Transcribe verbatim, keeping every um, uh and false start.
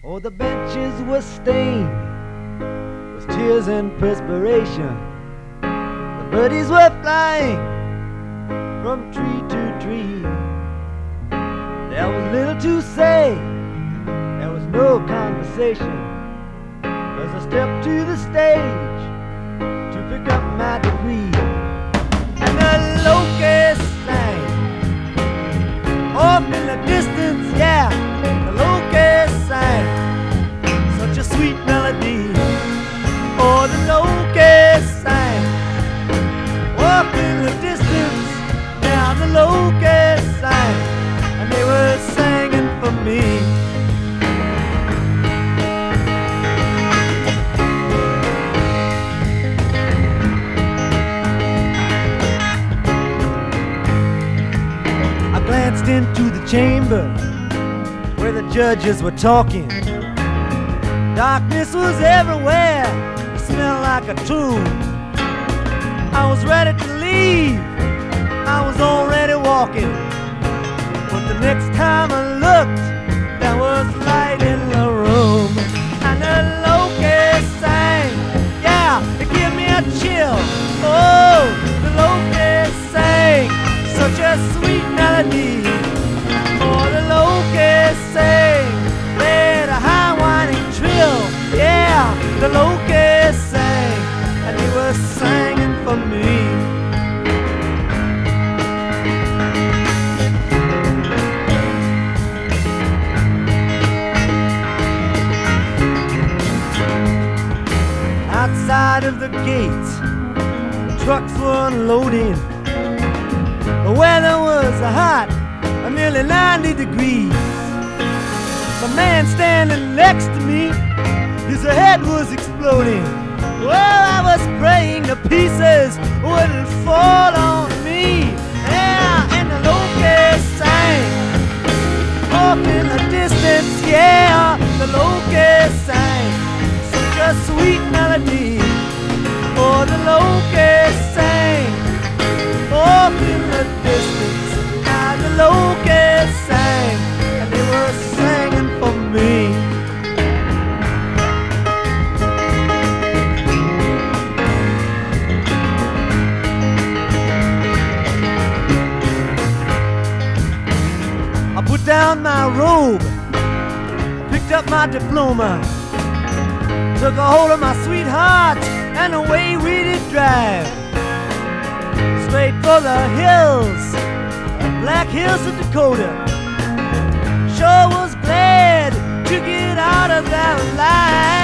Oh, the benches were stained with tears and perspiration. The birdies were flying from tree to tree. There was little to say, there was no conversation. As I stepped to the stage to pick up my degree, and the locust sang off in the distance, yeah, the locust sang such a sweet melody. Oh, the locust sang off in the distance, yeah, the locust sang, and they were singing for me. Glanced into the chamber where the judges were talking. Darkness was everywhere, it smelled like a tomb. I was ready to leave, I was already walking, but the next time I looked, there was light in the room. And the locust sang, yeah, it gave me a chill. Oh, the locust sang such a sweet melody. Oh, the locust sang, played a high whining trill. Yeah, the locust sang, and they were singing for me. Outside of the gates, the trucks were unloading. The weather was hot, nearly ninety degrees. The man standing next to me, his head was exploding. Well, I was praying the pieces wouldn't fall on me. Yeah, and the locust sang off in the distance. Yeah, the locust sang such a sweet melody. Oh, the locust sang off in the distance. Now the locust sang, and they were singing for me. I put down my robe, picked up my diploma, took a hold of my sweetheart, and away we did drive. Straight for the hills, Black Hills of Dakota. Sure was glad to get out of that line.